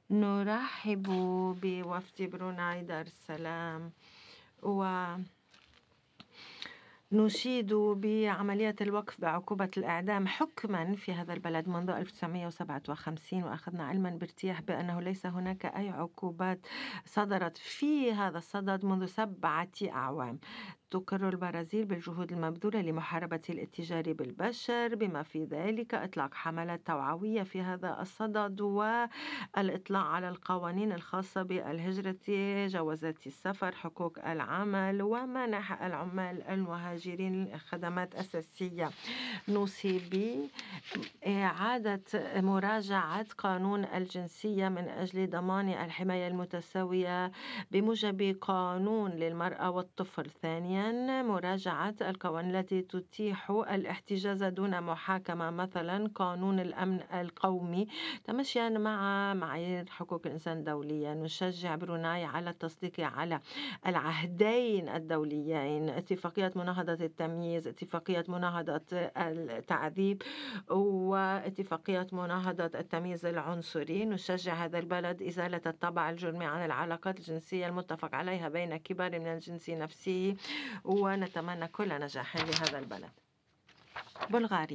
نرحب بوفد بروناي دار السلام، ونشيد بعملية الوقف بعقوبة الإعدام حكما في هذا البلد منذ 1957، وأخذنا علما بارتياح بأنه ليس هناك أي عقوبات صدرت في هذا الصدد منذ 7 أعوام. تقر البرازيل بالجهود المبذولة لمحاربة الاتجار بالبشر، بما في ذلك إطلاق حملات توعوية في هذا الصدد، والإطلاع على القوانين الخاصة بالهجرة، جوازات السفر، حقوق العمل، ومنح العمال المهاجرين خدمات أساسية. نوصي بإعادة مراجعة قانون الجنسية من أجل ضمان الحماية المتساوية بموجب قانون للمرأة والطفل. ثانيا، مراجعة القوانين التي تتيح الاحتجاز دون محاكمة، مثلا قانون الأمن القومي، تمشيا مع معايير حقوق الإنسان الدولية. نشجع بروناي على التصديق على العهدين الدوليين، اتفاقية مناهضة التمييز، اتفاقية مناهضة التعذيب، واتفاقية مناهضة التمييز العنصري. نشجع هذا البلد إزالة الطابع الجرمي عن العلاقات الجنسية المتفق عليها بين كبار من الجنس نفسه، ونتمنى كل نجاح لهذا البلد. بلغاريا.